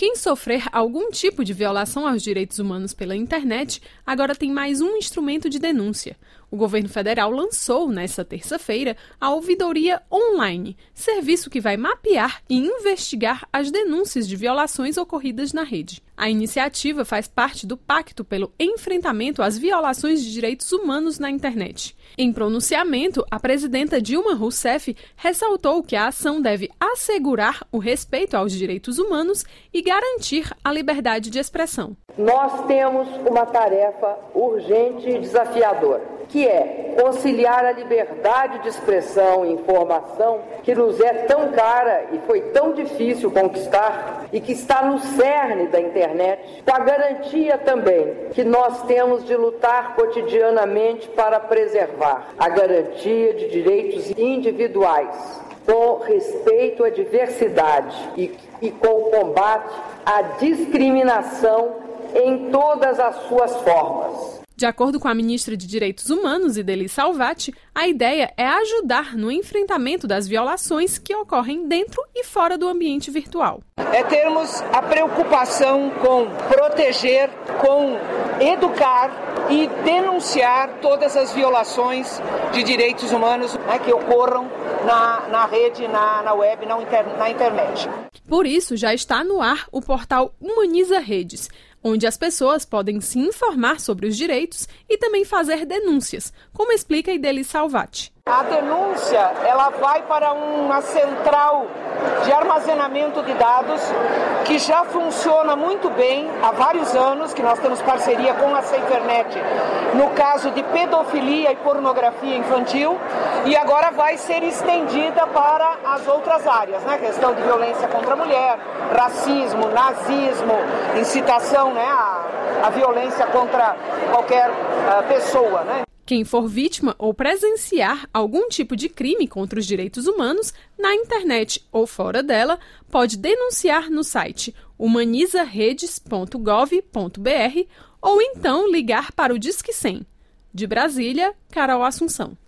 Quem sofrer algum tipo de violação aos direitos humanos pela internet agora tem mais um instrumento de denúncia. O governo federal lançou, nesta terça-feira, a Ouvidoria Online, serviço que vai mapear e investigar as denúncias de violações ocorridas na rede. A iniciativa faz parte do Pacto pelo Enfrentamento às Violações de Direitos Humanos na Internet. Em pronunciamento, a presidenta Dilma Rousseff ressaltou que a ação deve assegurar o respeito aos direitos humanos e garantir a liberdade de expressão. Nós temos uma tarefa urgente e desafiadora, que é conciliar a liberdade de expressão e informação que nos é tão cara e foi tão difícil conquistar e que está no cerne da internet, com a garantia também que nós temos de lutar cotidianamente para preservar a garantia de direitos individuais, com respeito à diversidade e com o combate à discriminação em todas as suas formas. De acordo com a ministra de Direitos Humanos, Idely Salvati, a ideia é ajudar no enfrentamento das violações que ocorrem dentro e fora do ambiente virtual. É termos a preocupação com proteger, com educar e denunciar todas as violações de direitos humanos que ocorram na rede, na web, na internet. Por isso, já está no ar o portal Humaniza Redes, onde as pessoas podem se informar sobre os direitos e também fazer denúncias, como explica Idely Salvati. A denúncia, ela vai para uma central de armazenamento de dados que já funciona muito bem há vários anos, que nós temos parceria com a SaferNet no caso de pedofilia e pornografia infantil, e agora vai ser estendida para as outras áreas, questão de violência contra a mulher, racismo, nazismo, incitação à violência contra qualquer pessoa, Quem for vítima ou presenciar algum tipo de crime contra os direitos humanos, na internet ou fora dela, pode denunciar no site humanizaredes.gov.br ou então ligar para o Disque 100. De Brasília, Carol Assunção.